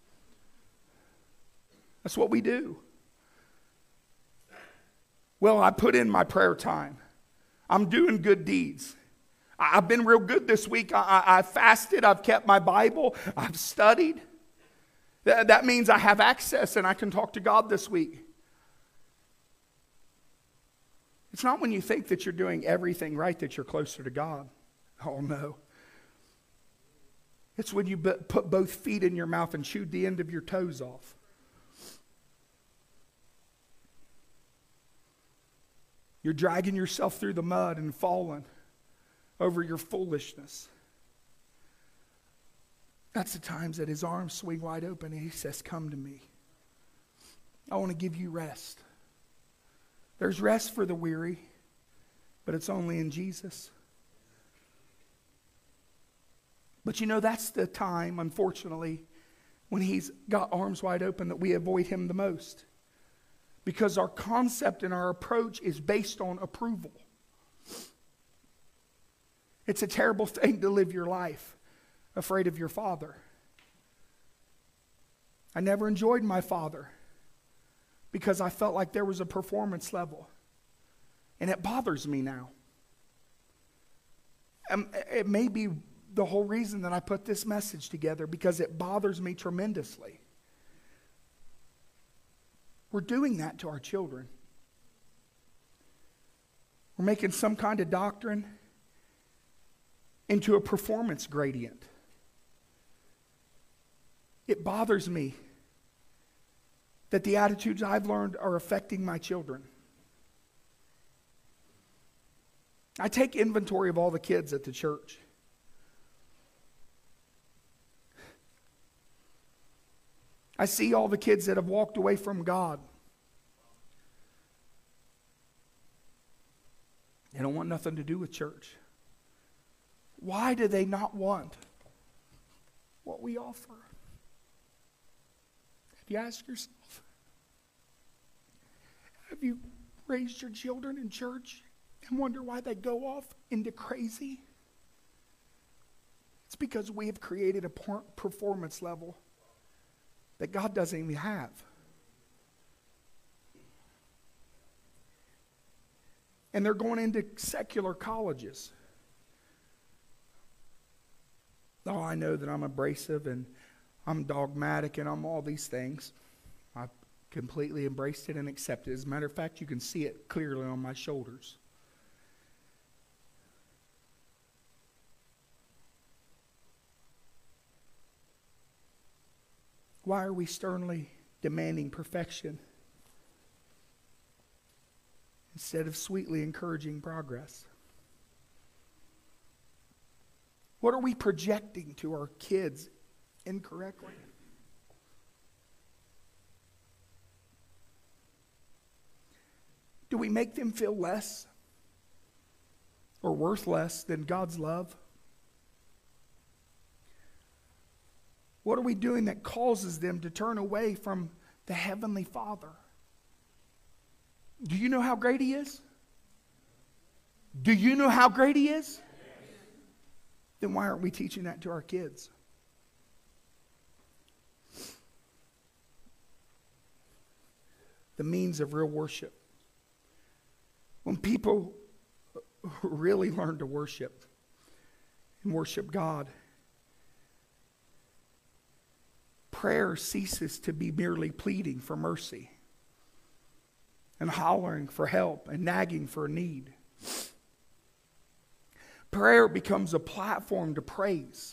That's what we do. Well, I put in my prayer time. I'm doing good deeds. I've been real good this week. I, I, I fasted. I've kept my Bible. I've studied. That, that means I have access and I can talk to God this week. It's not when you think that you're doing everything right that you're closer to God. Oh, no. It's when you put both feet in your mouth and chewed the end of your toes off. You're dragging yourself through the mud and falling over your foolishness. That's the times that His arms swing wide open and He says, come to me. I want to give you rest. There's rest for the weary, but it's only in Jesus. But you know, that's the time, unfortunately, when He's got arms wide open that we avoid Him the most. Because our concept and our approach is based on approval. It's a terrible thing to live your life afraid of your father. I never enjoyed my father because I felt like there was a performance level. And it bothers me now. Um, it may be the whole reason that I put this message together, because it bothers me tremendously. We're doing that to our children. We're making some kind of doctrine into a performance gradient. It bothers me that the attitudes I've learned are affecting my children. I take inventory of all the kids at the church. I see all the kids that have walked away from God. They don't want nothing to do with church. Why do they not want what we offer? Have you asked yourself? Have you raised your children in church and wonder why they go off into crazy? It's because we have created a performance level that God doesn't even have. And they're going into secular colleges. Oh, I know that I'm abrasive and I'm dogmatic and I'm all these things. I've completely embraced it and accepted it. As a matter of fact, you can see it clearly on my shoulders. Why are we sternly demanding perfection instead of sweetly encouraging progress? What are we projecting to our kids incorrectly? Do we make them feel less or worth less than God's love? What are we doing that causes them to turn away from the Heavenly Father? Do you know how great He is? Do you know how great He is? Then why aren't we teaching that to our kids? The means of real worship. When people really learn to worship and worship God, prayer ceases to be merely pleading for mercy and hollering for help and nagging for a need. Prayer becomes a platform to praise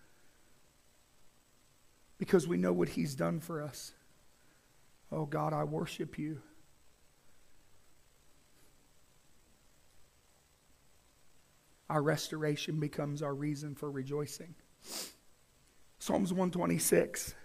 because we know what He's done for us. Oh God, I worship You. Our restoration becomes our reason for rejoicing. Psalms one twenty-six.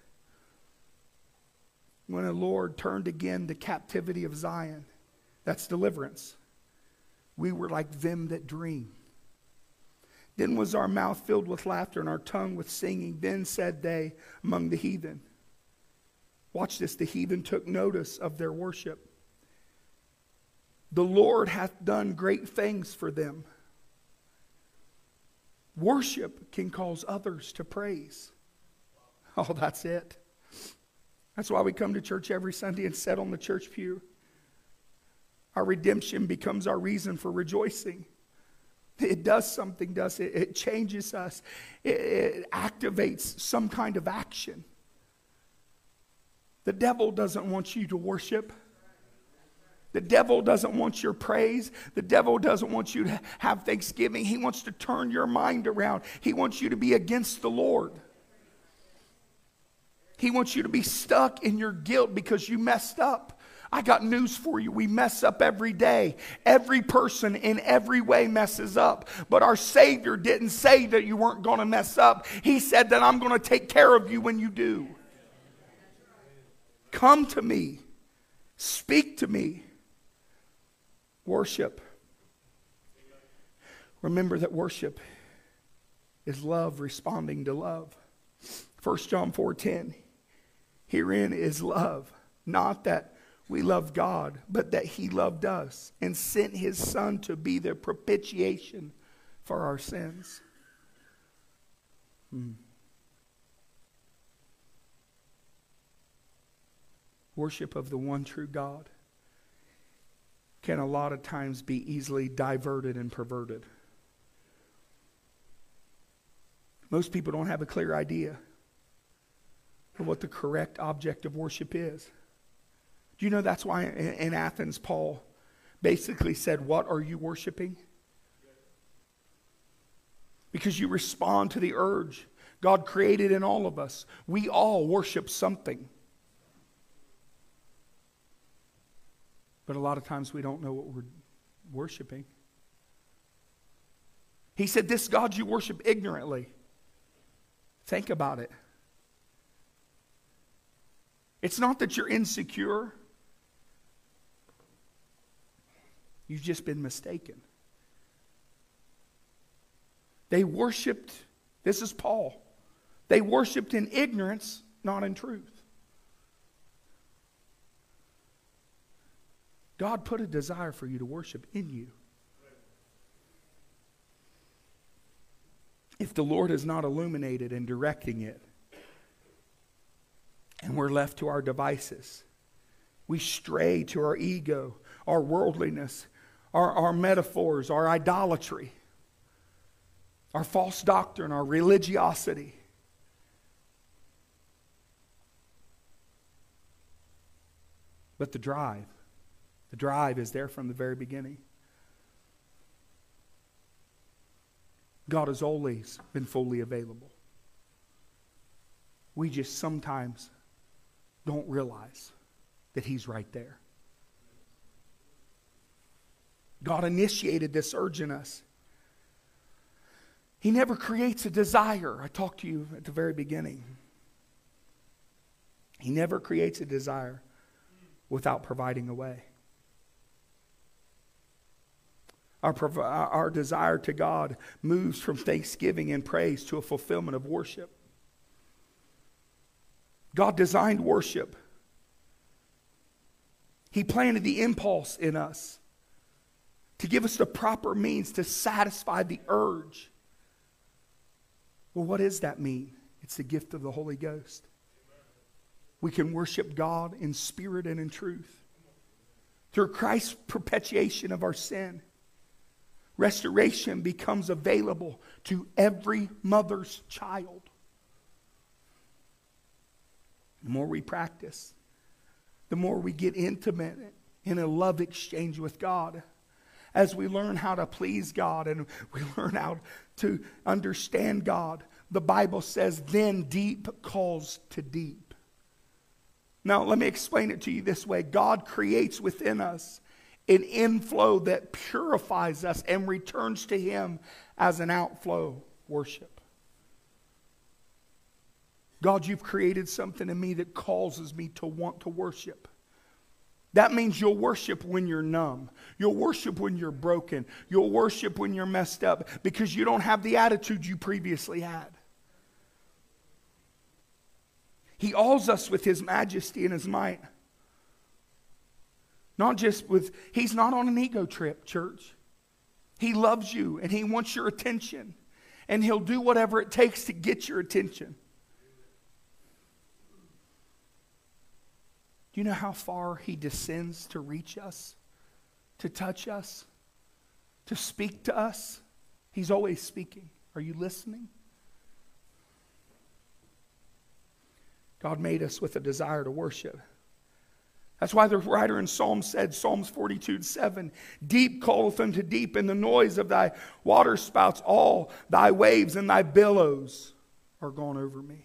When the Lord turned again the captivity of Zion, that's deliverance. We were like them that dream. Then was our mouth filled with laughter and our tongue with singing. Then said they among the heathen. Watch this. The heathen took notice of their worship. The Lord hath done great things for them. Worship can cause others to praise. Oh, that's it. That's why we come to church every Sunday and sit on the church pew. Our redemption becomes our reason for rejoicing. It does something, does it? It changes us. It, it activates some kind of action. The devil doesn't want you to worship. The devil doesn't want your praise. The devil doesn't want you to have thanksgiving. He wants to turn your mind around. He wants you to be against the Lord. He wants you to be stuck in your guilt because you messed up. I got news for you. We mess up every day. Every person in every way messes up. But our Savior didn't say that you weren't going to mess up. He said that I'm going to take care of you when you do. Come to me. Speak to me. Worship. Remember that worship is love responding to love. First John four ten. Herein is love, not that we love God, but that He loved us and sent His Son to be the propitiation for our sins. Hmm. Worship of the one true God can a lot of times be easily diverted and perverted. Most people don't have a clear idea of what the correct object of worship is. Do you know that's why in, in Athens, Paul basically said, what are you worshiping? Because you respond to the urge God created in all of us. We all worship something. But a lot of times we don't know what we're worshiping. He said, this God you worship ignorantly. Think about it. It's not that you're insecure. You've just been mistaken. They worshipped, this is Paul, they worshipped in ignorance, not in truth. God put a desire for you to worship in you. If the Lord is not illuminated and directing it, and we're left to our devices, we stray to our ego, our worldliness, our, our metaphors, our idolatry, our false doctrine, our religiosity. But the drive, the drive is there from the very beginning. God has always been fully available. We just sometimes don't realize that He's right there. God initiated this urge in us. He never creates a desire. I talked to you at the very beginning. He never creates a desire without providing a way. Our, our desire to God moves from thanksgiving and praise to a fulfillment of worship. God designed worship. He planted the impulse in us to give us the proper means to satisfy the urge. Well, what does that mean? It's the gift of the Holy Ghost. We can worship God in spirit and in truth. Through Christ's propitiation of our sin, restoration becomes available to every mother's child. The more we practice, the more we get intimate in a love exchange with God. As we learn how to please God and we learn how to understand God, the Bible says, then deep calls to deep. Now, let me explain it to you this way. God creates within us an inflow that purifies us and returns to Him as an outflow worship. God, you've created something in me that causes me to want to worship. That means you'll worship when you're numb. You'll worship when you're broken. You'll worship when you're messed up because you don't have the attitude you previously had. He awes us with His majesty and His might. Not just with, He's not on an ego trip, church. He loves you and He wants your attention. And He'll do whatever it takes to get your attention. Do you know how far He descends to reach us, to touch us, to speak to us? He's always speaking. Are you listening? God made us with a desire to worship. That's why the writer in Psalms said, Psalms forty-two seven, deep calleth unto deep, and the noise of thy water spouts, all thy waves and thy billows are gone over me.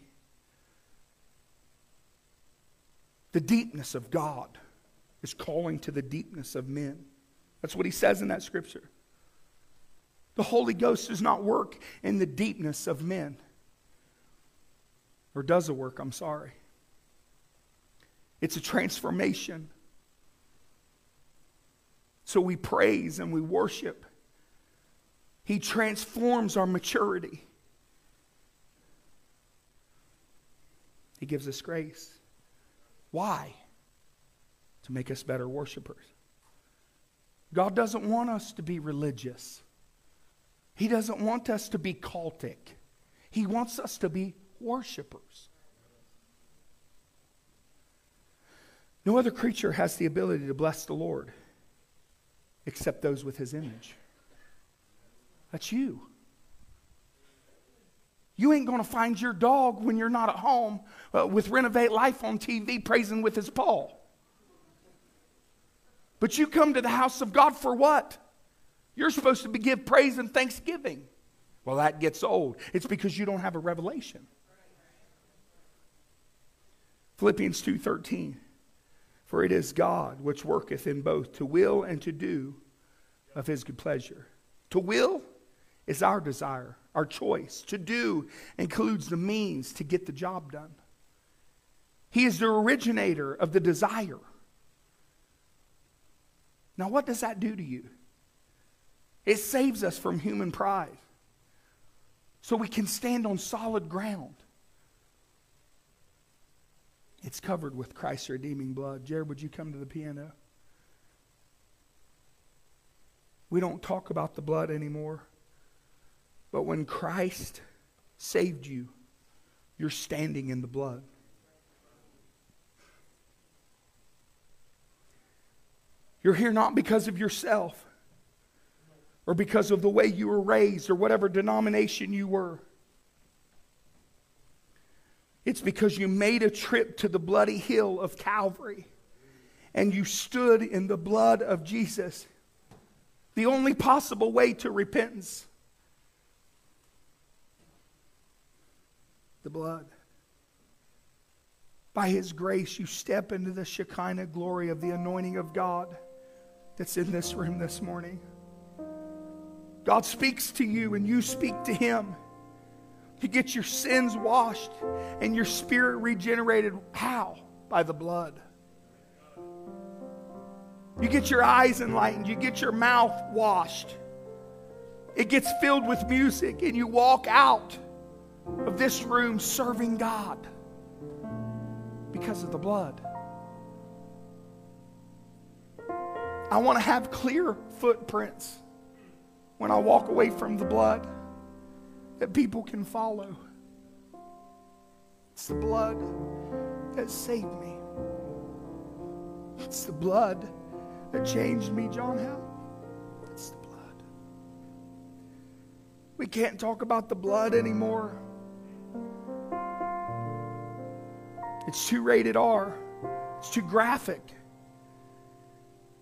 The deepness of God is calling to the deepness of men. That's what he says in that scripture. The Holy Ghost does not work in the deepness of men. Or does it work? I'm sorry. It's a transformation. So we praise and we worship. He transforms our maturity. He gives us grace. Why? To make us better worshipers. God doesn't want us to be religious. He doesn't want us to be cultic. He wants us to be worshipers. No other creature has the ability to bless the Lord except those with His image. That's you. You ain't going to find your dog when you're not at home uh, with Renovate Life on T V praising with his paw. But you come to the house of God for what? You're supposed to be give praise and thanksgiving. Well, that gets old. It's because you don't have a revelation. Philippians two thirteen. For it is God which worketh in both to will and to do of His good pleasure. To will is our desire, our choice. To do includes the means to get the job done. He is the originator of the desire. Now, what does that do to you? It saves us from human pride, so we can stand on solid ground. It's covered with Christ's redeeming blood. Jared, would you come to the piano? We don't talk about the blood anymore. But when Christ saved you, you're standing in the blood. You're here not because of yourself or because of the way you were raised or whatever denomination you were. It's because you made a trip to the bloody hill of Calvary and you stood in the blood of Jesus. The only possible way to repentance. The blood. By His grace, you step into the Shekinah glory of the anointing of God that's in this room this morning. God speaks to you and you speak to Him. You get your sins washed and your spirit regenerated. How? By the blood. You get your eyes enlightened. You get your mouth washed. It gets filled with music and you walk out of this room serving God because of the blood. I want to have clear footprints when I walk away from the blood that people can follow. It's the blood that saved me. It's the blood that changed me, John Howe. It's the blood. We can't talk about the blood anymore. It's too rated R. It's too graphic.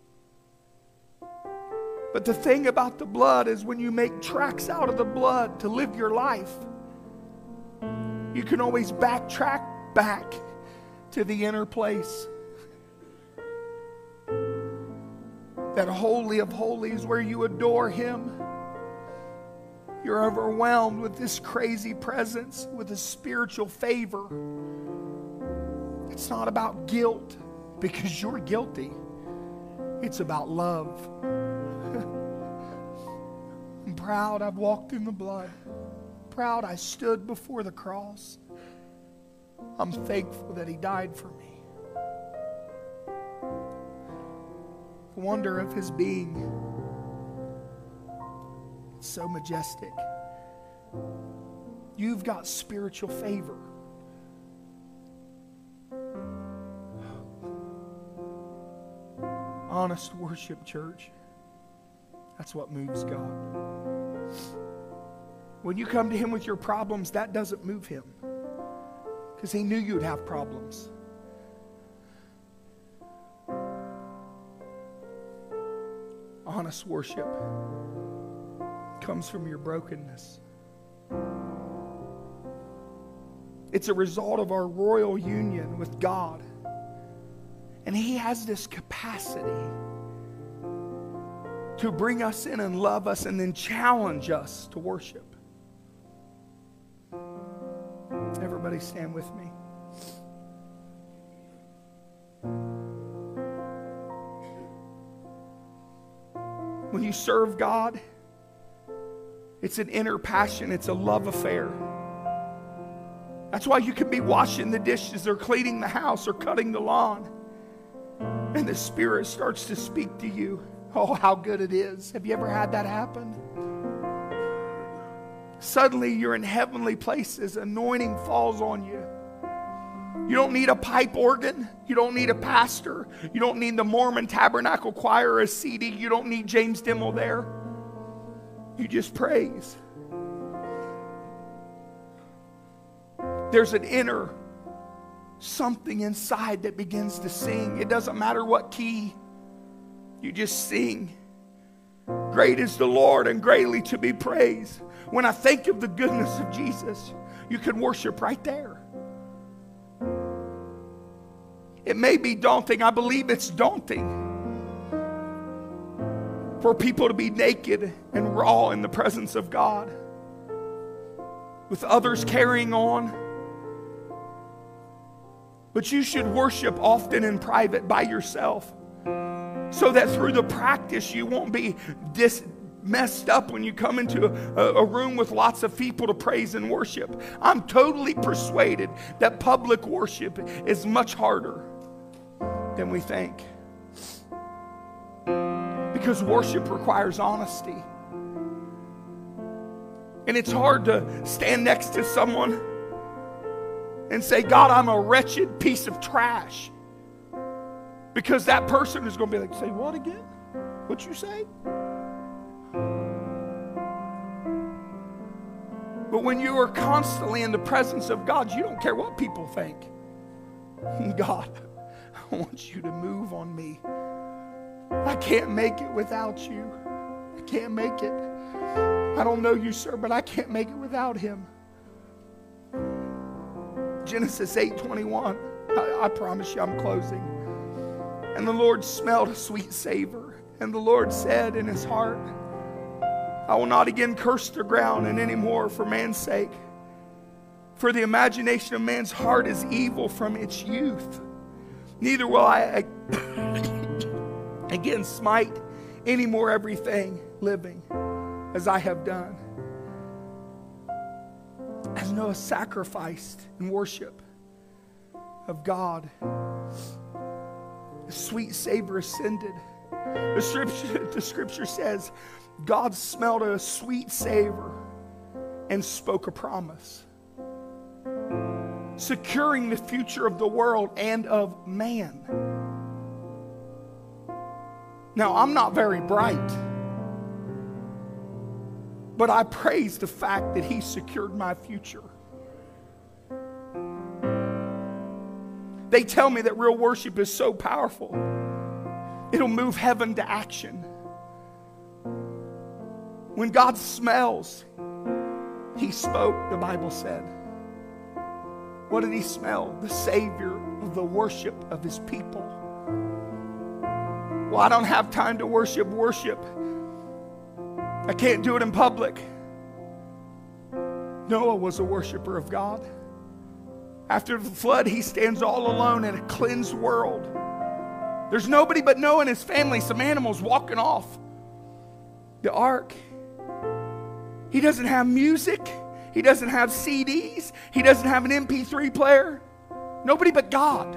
But the thing about the blood is when you make tracks out of the blood to live your life, you can always backtrack back to the inner place. That holy of holies where you adore Him. You're overwhelmed with this crazy presence, with a spiritual favor. It's not about guilt because you're guilty. It's about love. I'm proud I've walked in the blood. Proud I stood before the cross. I'm thankful that He died for me. The wonder of His being. It's so majestic. You've got spiritual favor. Honest worship, church. That's what moves God. When you come to Him with your problems, that doesn't move Him. Because He knew you'd have problems. Honest worship comes from your brokenness. It's a result of our royal union with God. And He has this capacity to bring us in and love us and then challenge us to worship. Everybody stand with me. When you serve God, it's an inner passion. It's a love affair. That's why you can be washing the dishes or cleaning the house or cutting the lawn. And the Spirit starts to speak to you. Oh, how good it is. Have you ever had that happen? Suddenly you're in heavenly places. Anointing falls on you. You don't need a pipe organ. You don't need a pastor. You don't need the Mormon Tabernacle Choir or a C D. You don't need James Dimmel there. You just praise. There's an inner something inside that begins to sing. It doesn't matter what key. You just sing. Great is the Lord and greatly to be praised. When I think of the goodness of Jesus, you can worship right there. It may be daunting. I believe it's daunting for people to be naked and raw in the presence of God, with others carrying on. But you should worship often in private by yourself, so that through the practice you won't be dis- messed up when you come into a, a room with lots of people to praise and worship. I'm totally persuaded that public worship is much harder than we think. Because worship requires honesty. And it's hard to stand next to someone and say, God, I'm a wretched piece of trash. Because that person is going to be like, say what again? What'd you say? But when you are constantly in the presence of God, you don't care what people think. God, I want you to move on me. I can't make it without you. I can't make it. I don't know you, sir, but I can't make it without Him. Genesis eight twenty-one. I, I promise you I'm closing. And the Lord smelled a sweet savor. And the Lord said in His heart, I will not again curse the ground and any more for man's sake. For the imagination of man's heart is evil from its youth. Neither will I again smite any more everything living as I have done. As Noah sacrificed in worship of God, the sweet savor ascended. The scripture, the scripture says, God smelled a sweet savor and spoke a promise, securing the future of the world and of man. Now, I'm not very bright, but I praise the fact that He secured my future. They tell me that real worship is so powerful. It'll move heaven to action. When God smells, he spoke, the Bible said. What did he smell? The Savior of the worship of his people. Well, I don't have time to worship. Worship. I can't do it in public. Noah was a worshiper of God. After the flood, he stands all alone in a cleansed world. There's nobody but Noah and his family, some animals walking off the ark. He doesn't have music. He doesn't have C Ds. He doesn't have an M P three player. Nobody but God.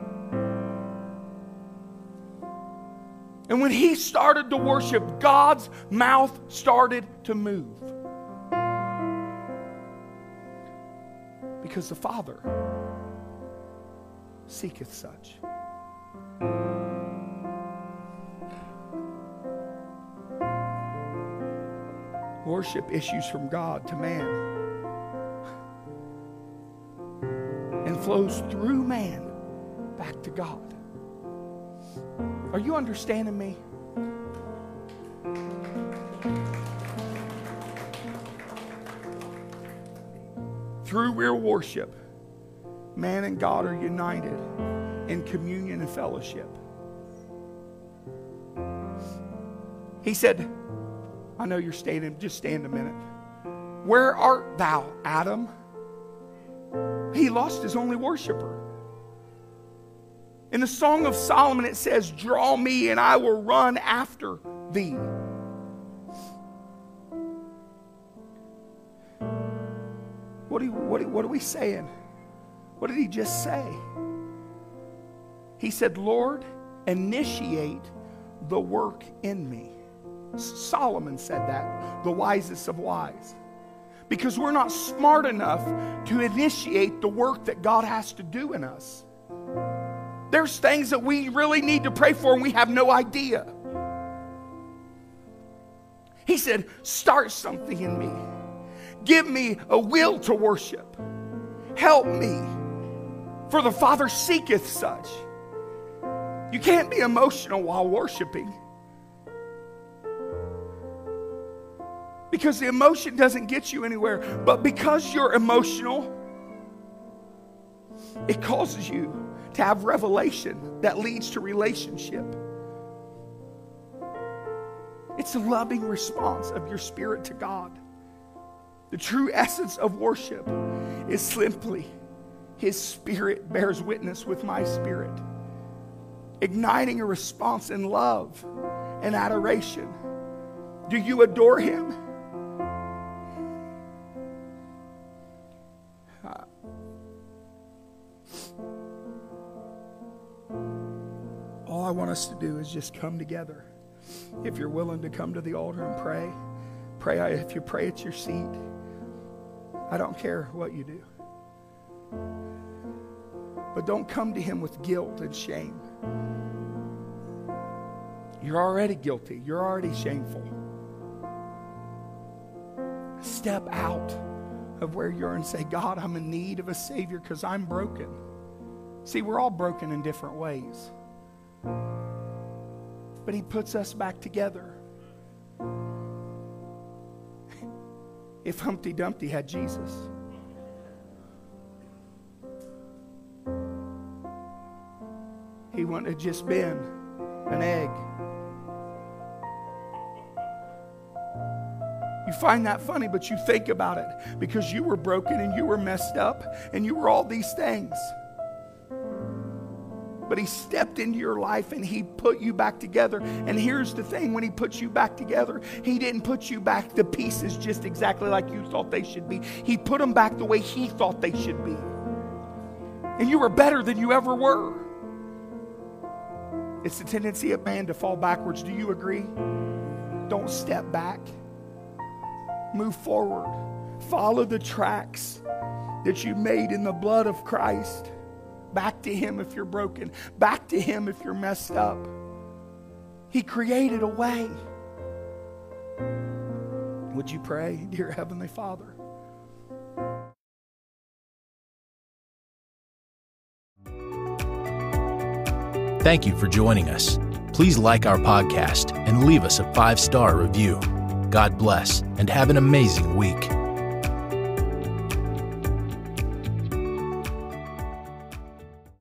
And when he started to worship, God's mouth started to move. Because the Father seeketh such. Worship issues from God to man and flows through man back to God. Are you understanding me? Through real worship, man and God are united in communion and fellowship. He said, I know you're standing, just stand a minute. Where art thou, Adam? He lost his only worshiper. In the Song of Solomon it says, draw me and I will run after thee. What are, you, what, are, what are we saying? What did he just say? He said, Lord, initiate the work in me. Solomon said that, the wisest of wise. Because we're not smart enough to initiate the work that God has to do in us. There's things that we really need to pray for and we have no idea. He said, start something in me. Give me a will to worship. Help me. For the Father seeketh such. You can't be emotional while worshiping. Because the emotion doesn't get you anywhere. But because you're emotional, it causes you to have revelation that leads to relationship. It's a loving response of your spirit to God. The true essence of worship is simply His Spirit bears witness with my spirit, igniting a response in love and adoration. Do you adore Him? All I want us to do is just come together. If you're willing to come to the altar and pray, pray. If you pray at your seat, I don't care what you do. But don't come to Him with guilt and shame. You're already guilty. You're already shameful. Step out of where you are and say, God, I'm in need of a Savior because I'm broken. See, we're all broken in different ways. But He puts us back together. If Humpty Dumpty had Jesus, he wouldn't have just been an egg. You find that funny, but you think about it because you were broken and you were messed up and you were all these things. But He stepped into your life and He put you back together. And here's the thing, when He puts you back together, He didn't put you back the pieces just exactly like you thought they should be. He put them back the way He thought they should be. And you were better than you ever were. It's the tendency of man to fall backwards. Do you agree? Don't step back. Move forward. Follow the tracks that you made in the blood of Christ. Back to Him if you're broken. Back to Him if you're messed up. He created a way. Would you pray, dear Heavenly Father? Thank you for joining us. Please like our podcast and leave us a five-star review. God bless and have an amazing week.